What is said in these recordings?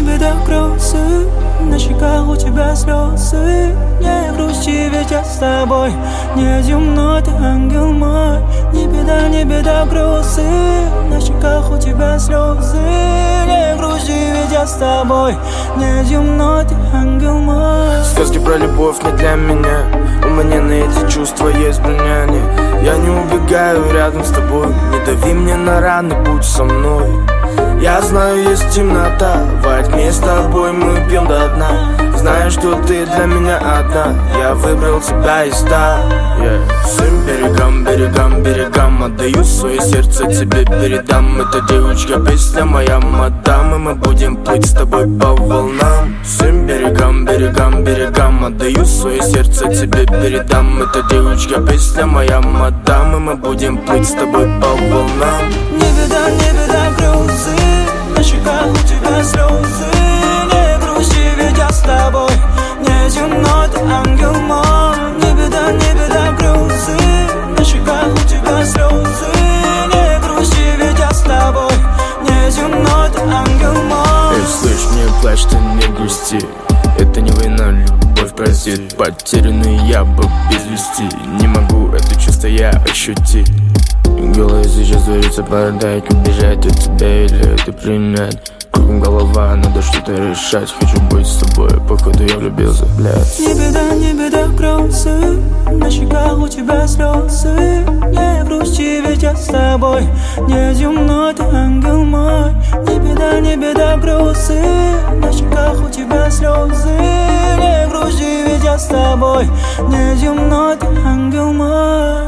беда, грусти, на щеках у тебя слезы. Не грусти, ведь я с тобой, не земной ты ангел мой. Не беда, грусти, на щеках у тебя слезы. Не грусти, ведь я с тобой, не земной ты ангел мой. Сказки про любовь не для меня, у меня на эти чувства есть броня. Я не убегаю рядом с тобой, не дави мне на раны, будь со мной. Я знаю, есть темнота, во тьме с тобой мы пьем до дна. Знаю, что ты для меня одна, я выбрал тебя из ста. Всем берегам отдаю свое сердце, тебе передам. Эта девочка песня моя, мадам, и мы будем плыть с тобой по волнам. Всем берегам отдаю свое сердце, тебе передам. Эта девочка песня моя, мадам, и мы будем плыть с тобой по волнам. Не беда, грусти, на щеках у тебя слезы. Не грусти, ведь я с тобой, не земной ты ангел мой. Не беда, грусти, на щеках у тебя слезы. Не грусти, ведь я с тобой, не земной ты ангел мой. Слышь, не плачь, ты не грусти, это не война, любовь простит. Потерянный я бы без вести, не могу это чувство я ощутить. В голове сейчас творится бардак, убежать от тебя или это принять. Кругом голова, надо что-то решать. Хочу быть с тобой, походу я влюбился, блядь. Не беда, грусти, на щеках у тебя слезы. Не грусти, ведь я с тобой, не земной ты ангел мой. Не беда, грусти, на щеках у тебя слезы. Не грусти, ведь я с тобой, не земной ты ангел мой.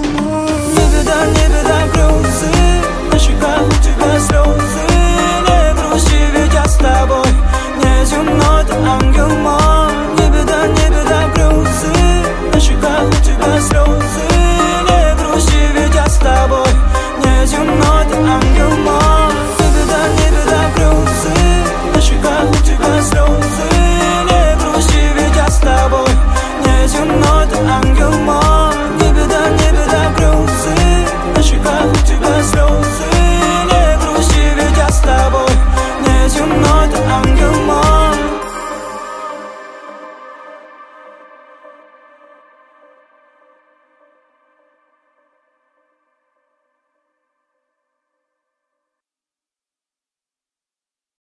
Не беда, грусти, на щеках у тебя слезы. Не грусти, ведь я с тобой, не земной ты ангел мой.